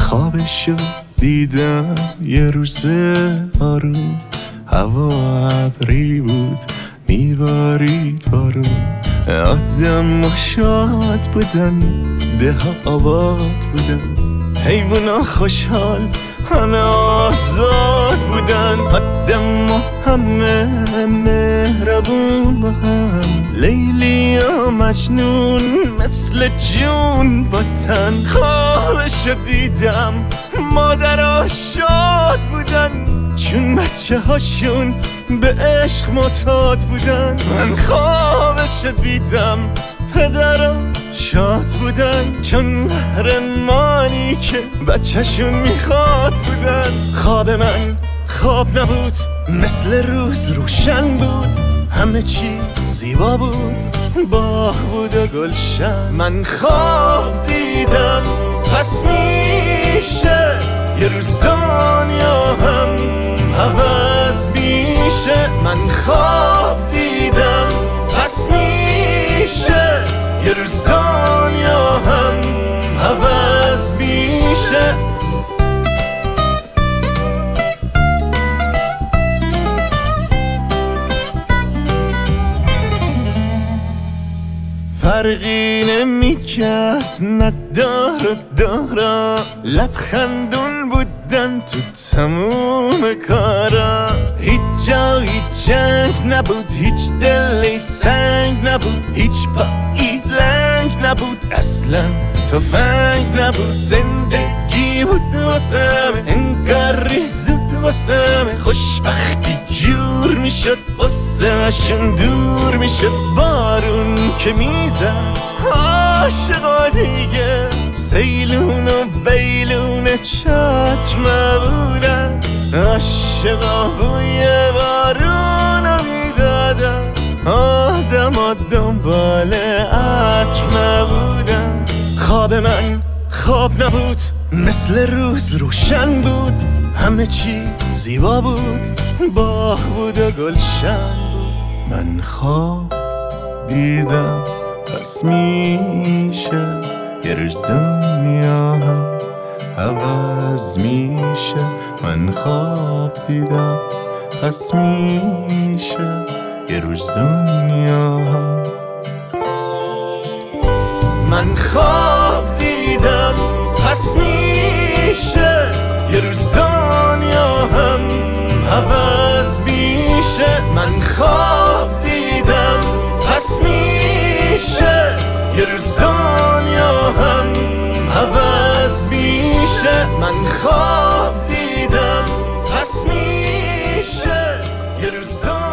خوابشو دیدم یه روز آروم، هوا ابری بود میبارید بارون. آدم شاد بودن، ده ها آباد بودن، حیونا خوشحال همه آزاد بودن. آدم همه مهربون با هم، لیلی و مجنون مثل جون با تن. خوابشو دیدم مادرها شاد بودن، چون بچه هاشون به عشق معتاد بودن. من خوابشو دیدم پدرم شاد بودن، چون قهرمانی که بچه‌شون میخواد بودن. خواب من خواب نبود، مثل روز روشن بود، همه چی زیبا بود، باغ بود و گلشن. من خواب دیدم پس میشه یه روز دنیا هم عوض میشه. من خواب دیدم پس میشه یه روز دنیا هم عوض میشه. فرقی نمیکرد ندار و دارا، لبخندون بودن تو تموم کارا. هیچ جایی جنگ نبود، هیچ دلی سنگ نبود، هیچ پایی لنگ نبود، اصلا تفنگ نبود. زندگی بود واسم انگار زود واسم، خوشبختی جور میشد واسمشون دور میشد. بارون که میزد عاشقا دیگه، سیلون و بیلون چتر نبودن. عاشقا بوی بارونو میدادن، آدما دنبال عطر نبودن. خواب من خواب نبود، مثل روز روشن بود، همه چی زیبا بود، باغ بود و گلشن بود. من خواب دیدم پس میشه یه روز دنیا هم عوض میشه. من خواب دیدم پس میشه یه روز دنیا هم. من خواب دیدم پس میشه یه روز دنیا هم عوض میشه. من خواب دیدم پس میشه یه روز دنیا هم عوض میشه. من خواب دیدم پس میشه یه روز